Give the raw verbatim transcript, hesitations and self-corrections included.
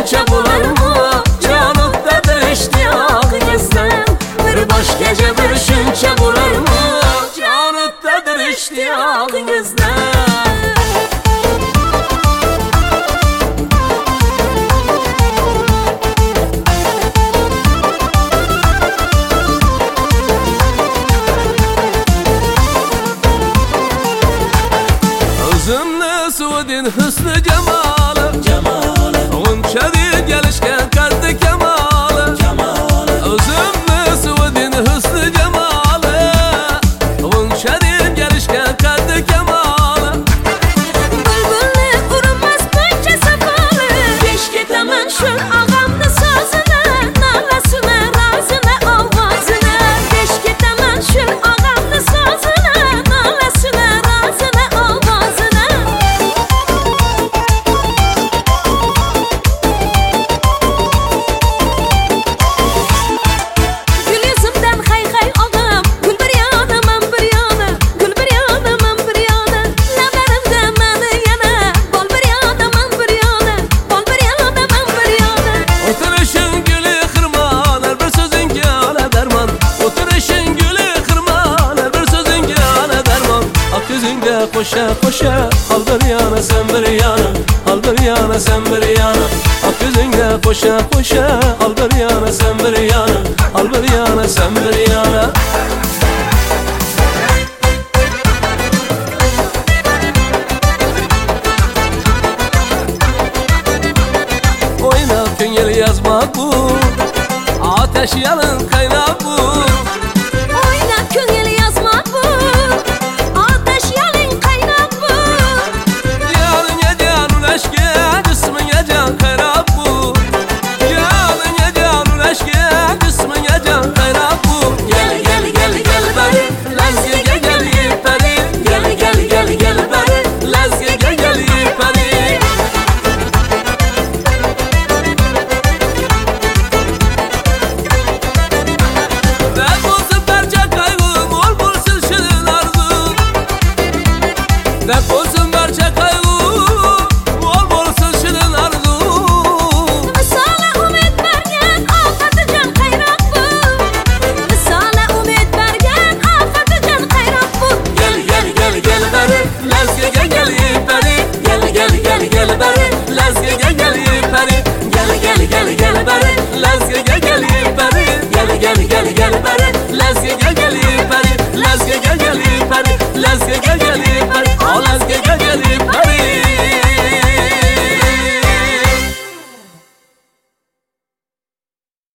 düşünce bular mı? Canıptadır iştiyak gözlem. Bir baş gece düşünce bular mı? Canıptadır iştiyak gözlem. Özümlü Suudin hüsnü cemalı, Cemalı, Gunçadir gelişken kaddi kemalı, cemalı, Özümlü Suudin hüsnü cemalı, Gunçadir gelişken kaddi kemalı. Bülbülle vurulmaz bunca safalı. Keşke temen şu ağamlı sözüne, nalasına, razına, avazına. Keşke temen şu ağamlı sözüne, nalasına, razına, avazına. Gül yüzümden hay hay ağam, gül bir yana, men bir yana, gül bir yana, men bir yana. Leverimde meni yana, bol bir yana, men bir yana, bol bir yana, men bir yana. Oturuşun gülü kırman, her bir sözün ki ala derman. Oturuşun gülü kırman, her bir sözün ki ala derman. Ak yüzünde koşa koşa, al bir yana sen bir yana, al bir yana sen bir yana. Ak yüzünde koşa koşa, al bir yana sen bir yana, al bir yana sen bir yana. Oyna köngel yazmak bu, ateş yalın kaynak bu. Oyna köngel yazmak bu, ateş yalın kaynak bu. Yarın yecanun eşke, cismin yecan kaynak bu. Yarın yecanun eşke, cismin yecan kaynak bu. gel gel gel gel beri, Lezgege gel yiperi. Gel gel gel gel beri, Lezgege gel yiperi. Dert olsun parça kaygım, ol bulsun şirin arzum. Dert olsun parça kaygım, ol bulsun şirin arzum. Misale umid bergen, afeti can kaynak bu. Misale umid bergen, afeti can kaynak bu. Gel gel gel gel beri, Lezgege gel yiperi. Gel gel gel gel beri, Lezgege gel yiperi. Gel gel gel gel beri, Lezgege gel yiperi. Gel gel gel gel beri, Lezgege gel yiperi. Lezgege gel yiperi, Lezgege gel yiperi.